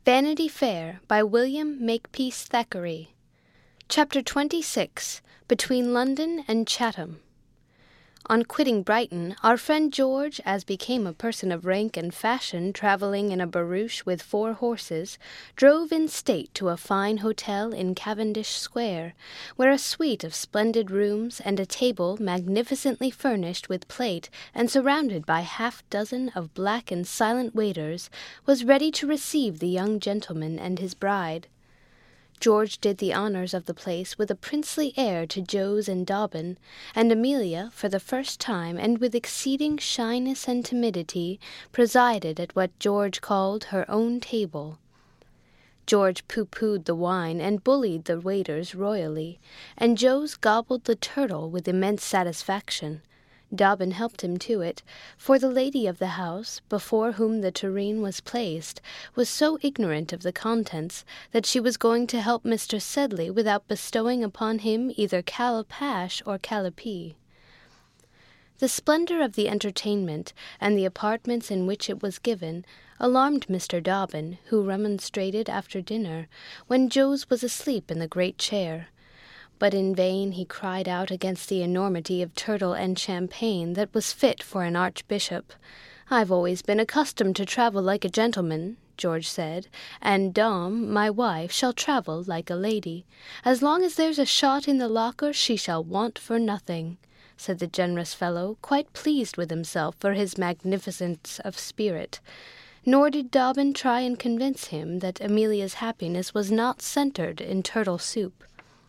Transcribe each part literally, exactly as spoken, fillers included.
Vanity Fair by William Makepeace Thackeray. Chapter twenty-six. Between London and Chatham. On quitting Brighton, our friend George, as became a person of rank and fashion travelling in a barouche with four horses, drove in state to a fine hotel in Cavendish Square, where a suite of splendid rooms and a table magnificently furnished with plate and surrounded by half-dozen of black and silent waiters was ready to receive the young gentleman and his bride. George did the honours of the place with a princely air to Joes and Dobbin, and Amelia, for the first time, and with exceeding shyness and timidity, presided at what George called her own table. George pooh-poohed the wine and bullied the waiters royally, and Joes gobbled the turtle with immense satisfaction. Dobbin helped him to it, for the lady of the house, before whom the tureen was placed, was so ignorant of the contents that she was going to help Mister Sedley without bestowing upon him either calapash or calipee. The splendour of the entertainment, and the apartments in which it was given, alarmed Mister Dobbin, who remonstrated after dinner, when Joes was asleep in the great chair. But in vain he cried out against the enormity of turtle and champagne that was fit for an archbishop. "I've always been accustomed to travel like a gentleman," George said, "and Dom, my wife, shall travel like a lady. As long as there's a shot in the locker, she shall want for nothing," said the generous fellow, quite pleased with himself for his magnificence of spirit. Nor did Dobbin try and convince him that Amelia's happiness was not centred in turtle soup.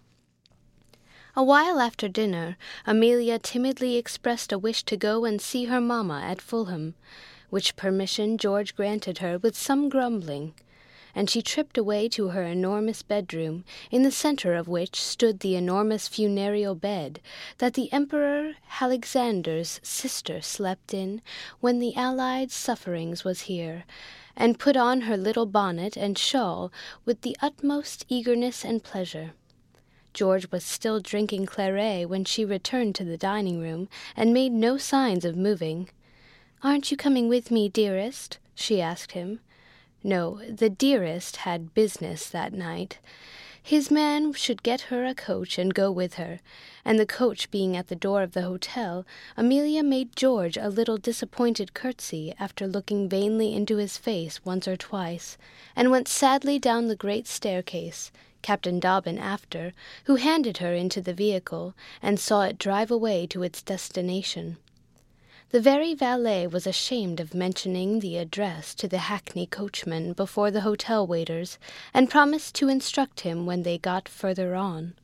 A while after dinner, Amelia timidly expressed a wish to go and see her mamma at Fulham, which permission George granted her with some grumbling, and she tripped away to her enormous bedroom, in the centre of which stood the enormous funereal bed that the Emperor Alexander's sister slept in when the Allied sufferings was here, and put on her little bonnet and shawl with the utmost eagerness and pleasure. George was still drinking claret when she returned to the dining-room, and made no signs of moving. "Aren't you coming with me, dearest?" she asked him. No, the dearest had business that night. His man should get her a coach and go with her, and the coach being at the door of the hotel, Amelia made George a little disappointed curtsy after looking vainly into his face once or twice, and went sadly down the great staircase, Captain Dobbin after, who handed her into the vehicle, and saw it drive away to its destination. The very valet was ashamed of mentioning the address to the hackney coachman before the hotel waiters, and promised to instruct him when they got further on.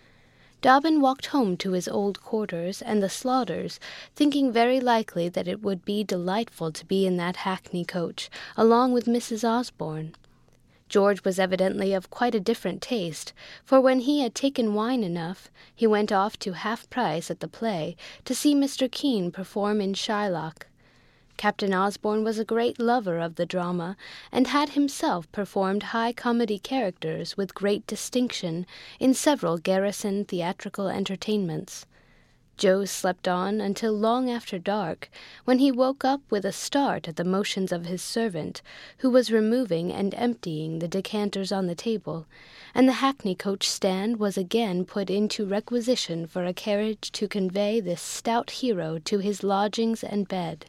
Dobbin walked home to his old quarters and the Slaughters, thinking very likely that it would be delightful to be in that hackney coach, along with Missus Osborne. George was evidently of quite a different taste, for when he had taken wine enough, he went off to half-price at the play to see Mister Kean perform in Shylock. Captain Osborne was a great lover of the drama, and had himself performed high comedy characters with great distinction in several garrison theatrical entertainments. Joe slept on until long after dark, when he woke up with a start at the motions of his servant, who was removing and emptying the decanters on the table, and the hackney coach stand was again put into requisition for a carriage to convey this stout hero to his lodgings and bed.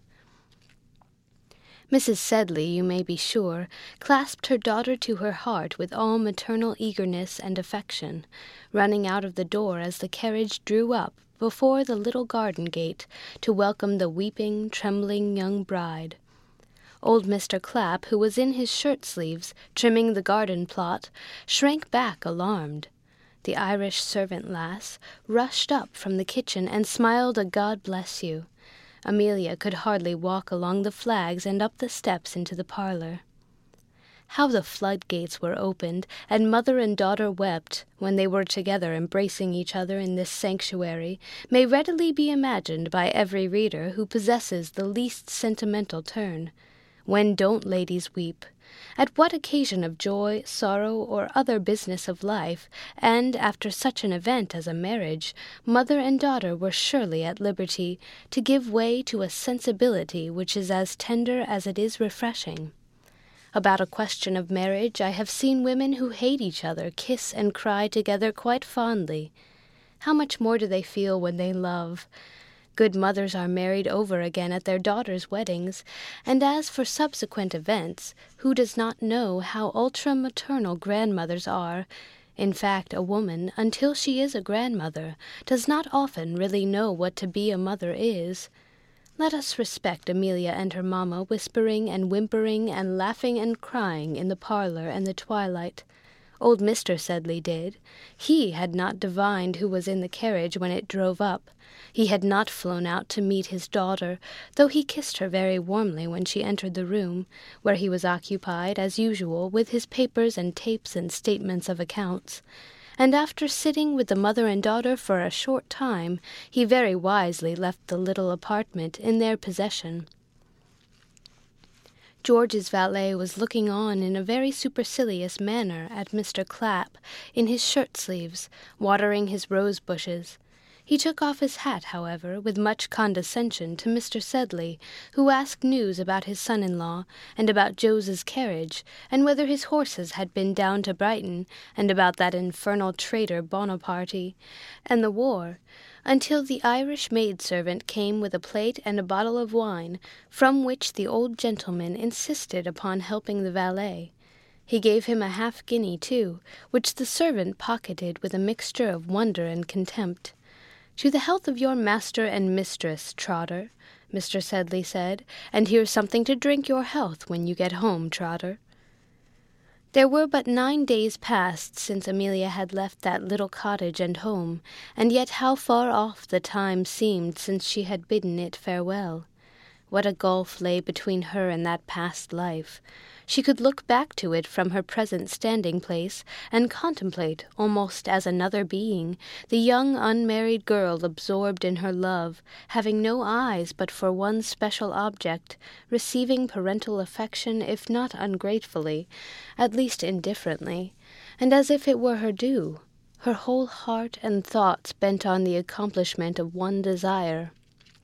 Missus Sedley, you may be sure, clasped her daughter to her heart with all maternal eagerness and affection, running out of the door as the carriage drew up before the little garden gate to welcome the weeping, trembling young bride. Old Mister Clapp, who was in his shirt-sleeves, trimming the garden plot, shrank back alarmed. The Irish servant lass rushed up from the kitchen and smiled a God bless you. Amelia could hardly walk along the flags and up the steps into the parlour. How the floodgates were opened, and mother and daughter wept, when they were together embracing each other in this sanctuary, may readily be imagined by every reader who possesses the least sentimental turn. When don't ladies weep? At what occasion of joy, sorrow, or other business of life, and after such an event as a marriage, mother and daughter were surely at liberty to give way to a sensibility which is as tender as it is refreshing. About a question of marriage, I have seen women who hate each other kiss and cry together quite fondly. How much more do they feel when they love? Good mothers are married over again at their daughters' weddings, and as for subsequent events, who does not know how ultra-maternal grandmothers are? In fact, a woman, until she is a grandmother, does not often really know what to be a mother is. Let us respect Amelia and her mamma whispering and whimpering and laughing and crying in the parlor and the twilight. Old Mister Sedley did. He had not divined who was in the carriage when it drove up. He had not flown out to meet his daughter, though he kissed her very warmly when she entered the room, where he was occupied, as usual, with his papers and tapes and statements of accounts. And after sitting with the mother and daughter for a short time, he very wisely left the little apartment in their possession. George's valet was looking on in a very supercilious manner at Mister Clapp, in his shirt-sleeves, watering his rose-bushes. He took off his hat, however, with much condescension to Mister Sedley, who asked news about his son-in-law, and about Jose's carriage, and whether his horses had been down to Brighton, and about that infernal traitor Bonaparte, and the war, until the Irish maid-servant came with a plate and a bottle of wine, from which the old gentleman insisted upon helping the valet. He gave him a half-guinea, too, which the servant pocketed with a mixture of wonder and contempt. "To the health of your master and mistress, Trotter," Mister Sedley said, "and here's something to drink your health when you get home, Trotter." There were but nine days past since Amelia had left that little cottage and home, and yet how far off the time seemed since she had bidden it farewell. What a gulf lay between her and that past life! She could look back to it from her present standing-place, and contemplate, almost as another being, the young unmarried girl absorbed in her love, having no eyes but for one special object, receiving parental affection, if not ungratefully, at least indifferently, and as if it were her due, her whole heart and thoughts bent on the accomplishment of one desire.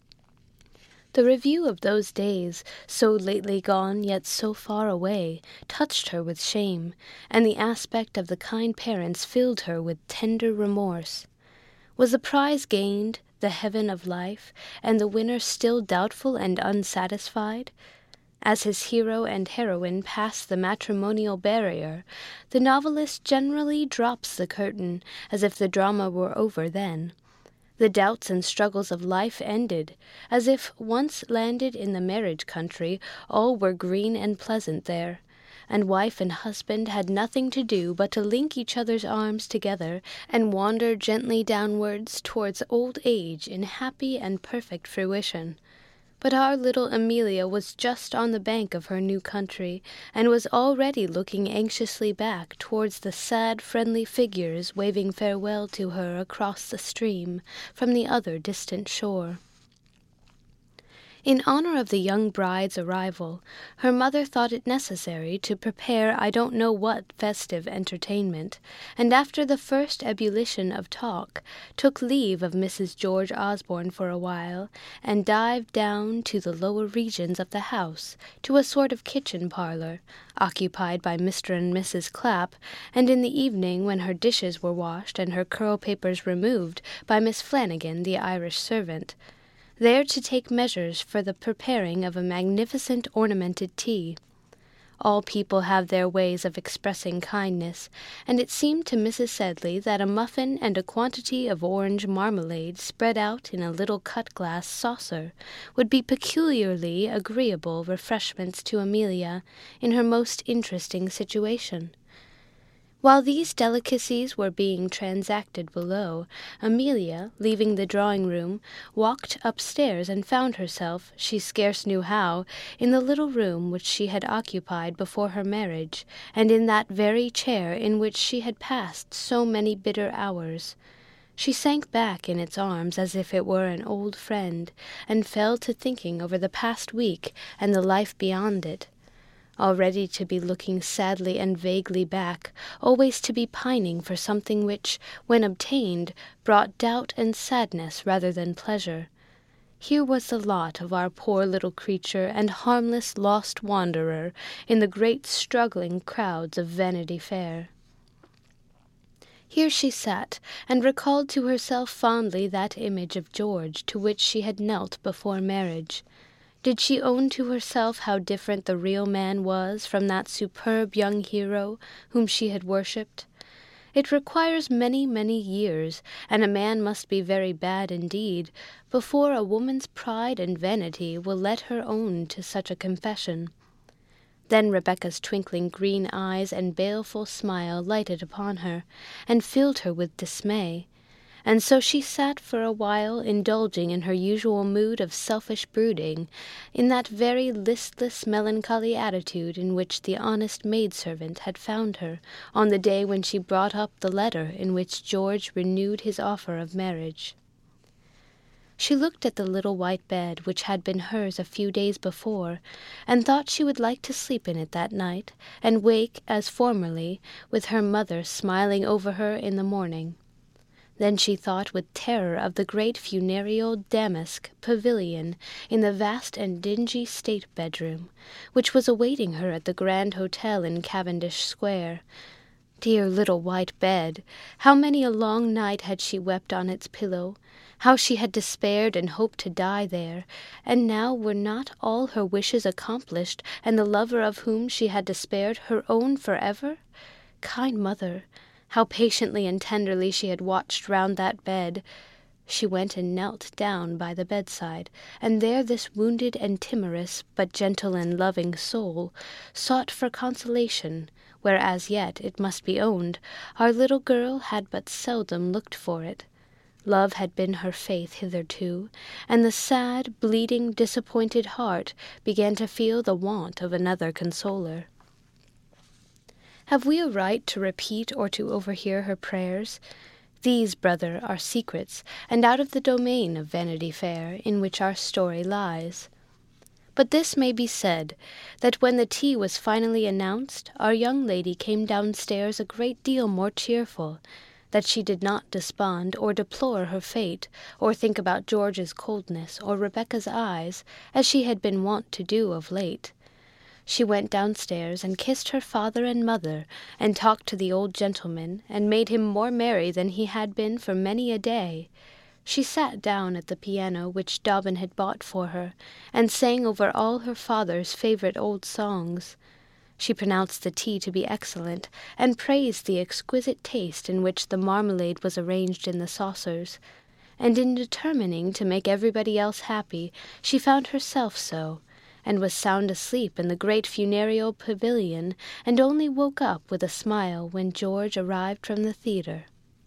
The review of those days, so lately gone yet so far away, touched her with shame, and the aspect of the kind parents filled her with tender remorse. Was the prize gained, the heaven of life, and the winner still doubtful and unsatisfied? As his hero and heroine pass the matrimonial barrier, the novelist generally drops the curtain, as if the drama were over then. The doubts and struggles of life ended, as if, once landed in the marriage country, all were green and pleasant there, and wife and husband had nothing to do but to link each other's arms together and wander gently downwards towards old age in happy and perfect fruition. But our little Amelia was just on the bank of her new country, and was already looking anxiously back towards the sad friendly figures waving farewell to her across the stream from the other distant shore. In honor of the young bride's arrival, her mother thought it necessary to prepare I don't know what festive entertainment, and after the first ebullition of talk, took leave of Missus George Osborne for a while, and dived down to the lower regions of the house, to a sort of kitchen parlor, occupied by Mister and Missus Clapp, and in the evening, when her dishes were washed and her curl-papers removed, by Miss Flanagan, the Irish servant, there to take measures for the preparing of a magnificent ornamented tea. All people have their ways of expressing kindness, and it seemed to Missus Sedley that a muffin and a quantity of orange marmalade spread out in a little cut-glass saucer would be peculiarly agreeable refreshments to Amelia in her most interesting situation. While these delicacies were being transacted below, Amelia, leaving the drawing-room, walked upstairs and found herself, she scarce knew how, in the little room which she had occupied before her marriage, and in that very chair in which she had passed so many bitter hours. She sank back in its arms as if it were an old friend, and fell to thinking over the past week and the life beyond it. Already to be looking sadly and vaguely back, always to be pining for something which, when obtained, brought doubt and sadness rather than pleasure. Here was the lot of our poor little creature and harmless lost wanderer in the great struggling crowds of Vanity Fair. Here she sat, and recalled to herself fondly that image of George to which she had knelt before marriage. Did she own to herself how different the real man was from that superb young hero whom she had worshipped? It requires many, many years, and a man must be very bad indeed, before a woman's pride and vanity will let her own to such a confession. Then Rebecca's twinkling green eyes and baleful smile lighted upon her, and filled her with dismay. And so she sat for a while indulging in her usual mood of selfish brooding, in that very listless melancholy attitude in which the honest maidservant had found her on the day when she brought up the letter in which George renewed his offer of marriage. She looked at the little white bed which had been hers a few days before, and thought she would like to sleep in it that night, and wake, as formerly, with her mother smiling over her in the morning. Then she thought with terror of the great funereal damask pavilion in the vast and dingy state bedroom, which was awaiting her at the Grand Hotel in Cavendish Square. Dear little white bed! How many a long night had she wept on its pillow! How she had despaired and hoped to die there, and now were not all her wishes accomplished, and the lover of whom she had despaired her own forever? Kind mother! How patiently and tenderly she had watched round that bed! She went and knelt down by the bedside, and there this wounded and timorous, but gentle and loving soul, sought for consolation, where as yet, it must be owned, our little girl had but seldom looked for it. Love had been her faith hitherto, and the sad, bleeding, disappointed heart began to feel the want of another consoler. Have we a right to repeat or to overhear her prayers? These, brother, are secrets, and out of the domain of Vanity Fair, in which our story lies. But this may be said, that when the tea was finally announced, our young lady came downstairs a great deal more cheerful, that she did not despond or deplore her fate, or think about George's coldness or Rebecca's eyes, as she had been wont to do of late. She went downstairs and kissed her father and mother, and talked to the old gentleman, and made him more merry than he had been for many a day. She sat down at the piano which Dobbin had bought for her, and sang over all her father's favourite old songs. She pronounced the tea to be excellent, and praised the exquisite taste in which the marmalade was arranged in the saucers, and in determining to make everybody else happy, she found herself so, and was sound asleep in the great funereal pavilion, and only woke up with a smile when George arrived from the theatre.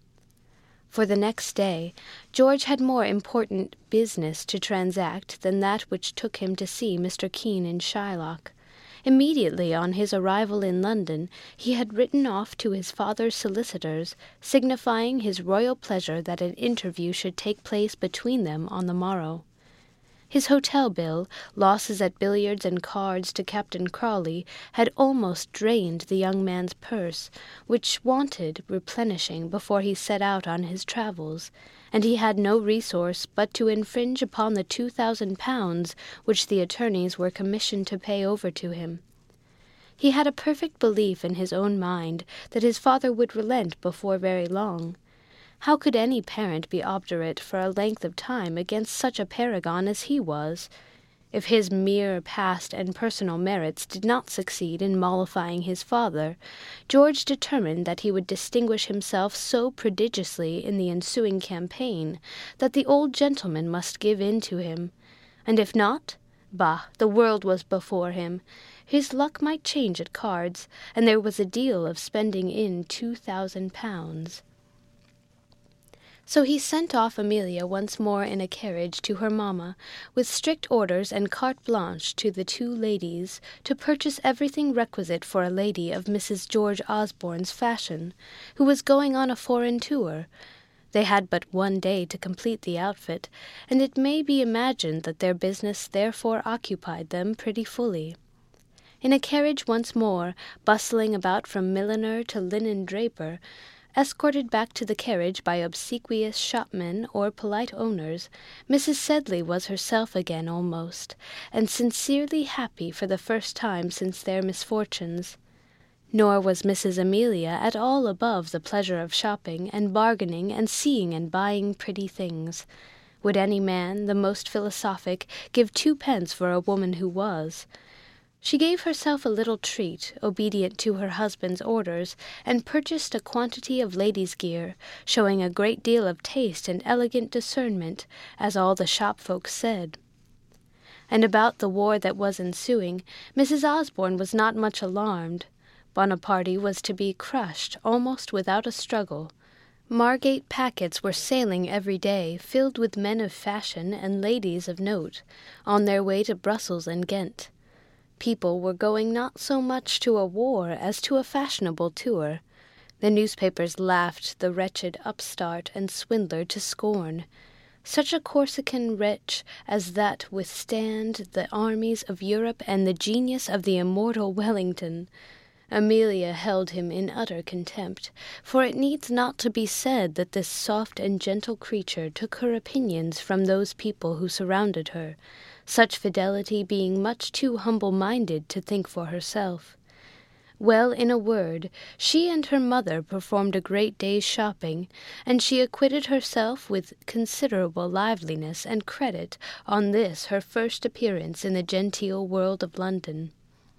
For the next day, George had more important business to transact than that which took him to see Mister Keene in Shylock. Immediately on his arrival in London, he had written off to his father's solicitors, signifying his royal pleasure that an interview should take place between them on the morrow. His hotel bill, losses at billiards and cards to Captain Crawley, had almost drained the young man's purse, which wanted replenishing before he set out on his travels, and he had no resource but to infringe upon the two thousand pounds which the attorneys were commissioned to pay over to him. He had a perfect belief in his own mind that his father would relent before very long. How could any parent be obdurate for a length of time against such a paragon as he was? If his mere past and personal merits did not succeed in mollifying his father, George determined that he would distinguish himself so prodigiously in the ensuing campaign that the old gentleman must give in to him. And if not, bah, the world was before him. His luck might change at cards, and there was a deal of spending in two thousand pounds. So he sent off Amelia once more in a carriage to her mamma, with strict orders and carte blanche to the two ladies to purchase everything requisite for a lady of Missus George Osborne's fashion, who was going on a foreign tour. They had but one day to complete the outfit, and it may be imagined that their business therefore occupied them pretty fully. In a carriage once more, bustling about from milliner to linen draper, Escorted back to the carriage by obsequious shopmen or polite owners, Missus Sedley was herself again almost, and sincerely happy for the first time since their misfortunes. Nor was Missus Amelia at all above the pleasure of shopping and bargaining and seeing and buying pretty things. Would any man, the most philosophic, give twopence for a woman who was? She gave herself a little treat, obedient to her husband's orders, and purchased a quantity of ladies' gear, showing a great deal of taste and elegant discernment, as all the shop folks said. And about the war that was ensuing, Missus Osborne was not much alarmed. Buonaparte was to be crushed almost without a struggle. Margate packets were sailing every day, filled with men of fashion and ladies of note, on their way to Brussels and Ghent. People were going not so much to a war as to a fashionable tour. The newspapers laughed the wretched upstart and swindler to scorn. Such a Corsican wretch as that withstand the armies of Europe and the genius of the immortal Wellington. Amelia held him in utter contempt, for it needs not to be said that this soft and gentle creature took her opinions from those people who surrounded her, such fidelity being much too humble-minded to think for herself. Well, in a word, she and her mother performed a great day's shopping, and she acquitted herself with considerable liveliness and credit on this her first appearance in the genteel world of London.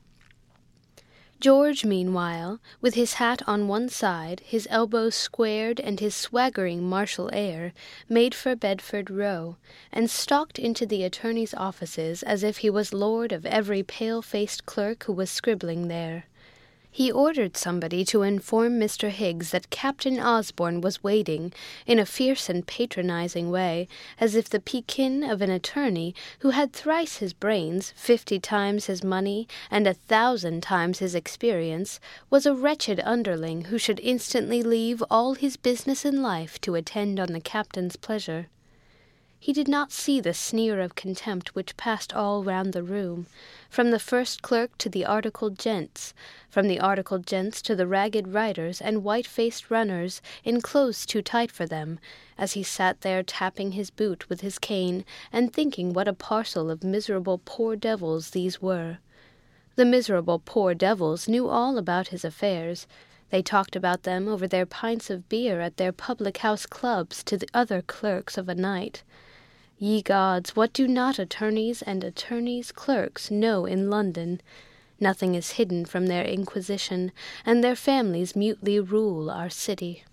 George, meanwhile, with his hat on one side, his elbows squared, and his swaggering martial air, made for Bedford Row, and stalked into the attorney's offices as if he was lord of every pale-faced clerk who was scribbling there. He ordered somebody to inform Mister Higgs that Captain Osborne was waiting, in a fierce and patronizing way, as if the Pekin of an attorney, who had thrice his brains, fifty times his money, and a thousand times his experience, was a wretched underling who should instantly leave all his business in life to attend on the captain's pleasure. He did not see the sneer of contempt which passed all round the room, from the first clerk to the articled gents, from the articled gents to the ragged riders and white-faced runners in clothes too tight for them, as he sat there tapping his boot with his cane and thinking what a parcel of miserable poor devils these were. The miserable poor devils knew all about his affairs. They talked about them over their pints of beer at their public-house clubs to the other clerks of a night. Ye gods, what do not attorneys and attorneys' clerks know in London? Nothing is hidden from their inquisition, and their families mutely rule our city.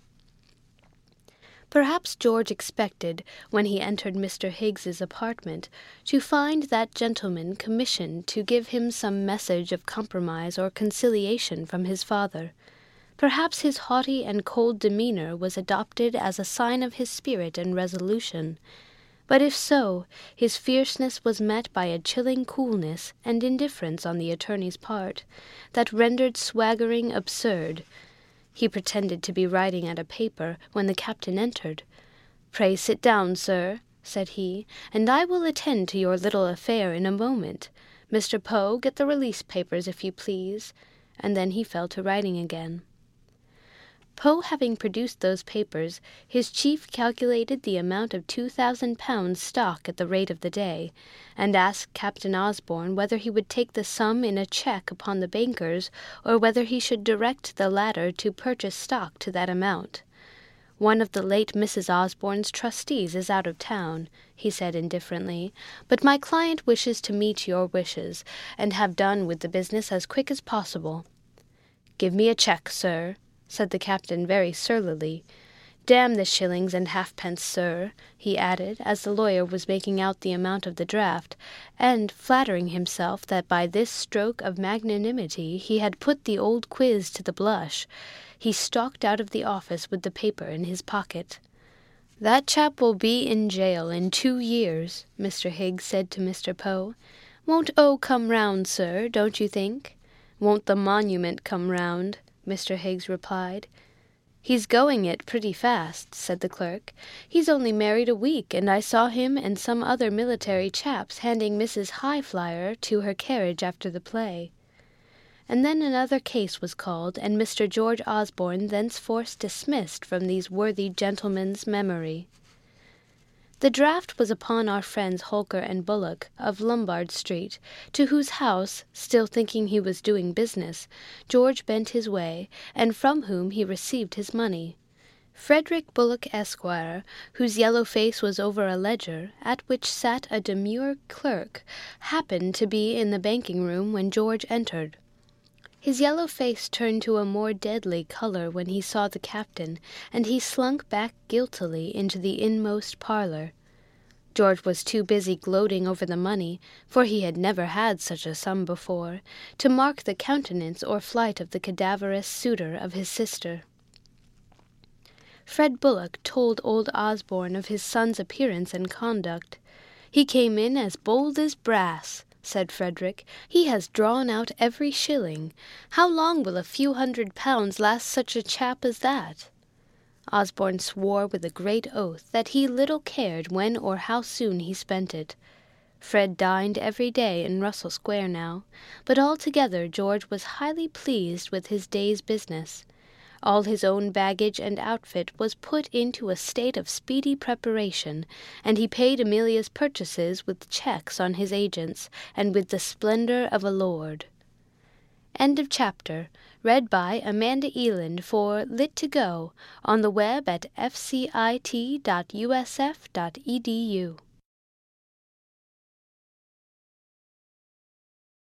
Perhaps George expected, when he entered Mister Higgs's apartment, to find that gentleman commissioned to give him some message of compromise or conciliation from his father. Perhaps his haughty and cold demeanour was adopted as a sign of his spirit and resolution. But if so, his fierceness was met by a chilling coolness and indifference on the attorney's part, that rendered swaggering absurd. He pretended to be writing at a paper when the captain entered. "Pray sit down, sir," said he, "and I will attend to your little affair in a moment. Mister Poe, get the release papers, if you please." And then he fell to writing again. Poe having produced those papers, his chief calculated the amount of two thousand pounds stock at the rate of the day, and asked Captain Osborne whether he would take the sum in a cheque upon the bankers, or whether he should direct the latter to purchase stock to that amount. "One of the late Missus Osborne's trustees is out of town," he said indifferently, "but my client wishes to meet your wishes, and have done with the business as quick as possible." "Give me a cheque, sir," said the captain very surlily. "Damn the shillings and halfpence, sir," he added, as the lawyer was making out the amount of the draft, and flattering himself that by this stroke of magnanimity he had put the old quiz to the blush, he stalked out of the office with the paper in his pocket. "That chap will be in jail in two years," Mister Higgs said to Mister Poe. "Won't O come round, sir, don't you think?" "Won't the monument come round?" Mister Higgs replied. "He's going it pretty fast," said the clerk. "He's only married a week, and I saw him and some other military chaps handing Missus Highflyer to her carriage after the play." and then another case was called, and Mister George Osborne thenceforth dismissed from these worthy gentlemen's memory. The draft was upon our friends Holker and Bullock of Lombard Street, to whose house, still thinking he was doing business, George bent his way, and from whom he received his money. Frederick Bullock, Esquire, whose yellow face was over a ledger, at which sat a demure clerk, happened to be in the banking-room when George entered. His yellow face turned to a more deadly color when he saw the captain, and he slunk back guiltily into the inmost parlor. George was too busy gloating over the money, for he had never had such a sum before, to mark the countenance or flight of the cadaverous suitor of his sister. Fred Bullock told old Osborne of his son's appearance and conduct. "He came in as bold as brass," said Frederick. "He has drawn out every shilling. How long will a few hundred pounds last such a chap as that?" Osborne swore with a great oath that he little cared when or how soon he spent it. Fred dined every day in Russell Square now, but altogether George was highly pleased with his day's business. All his own baggage and outfit was put into a state of speedy preparation, and he paid Amelia's purchases with checks on his agents, and with the splendor of a lord. End of chapter. Read by Amanda Eland for Lit to Go on the web at f c i t dot u s f dot e d u.